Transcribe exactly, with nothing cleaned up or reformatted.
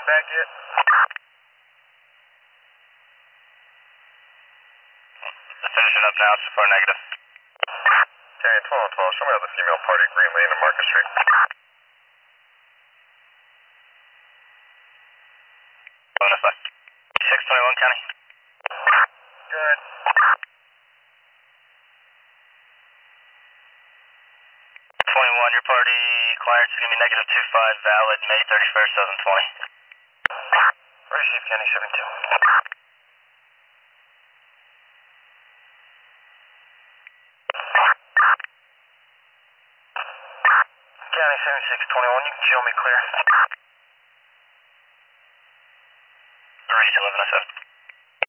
back yet? Just finishing up now, support negative. County twelve and twelve, show me out the female party, Green Lane and Market Street. Bonus five. six twenty-one, County. Good. twenty-one, your party clearance is going to be negative two five, valid May thirty-first, twenty twenty. Receive, County seventy-two. County seventy-six twenty-one, you can show me clear.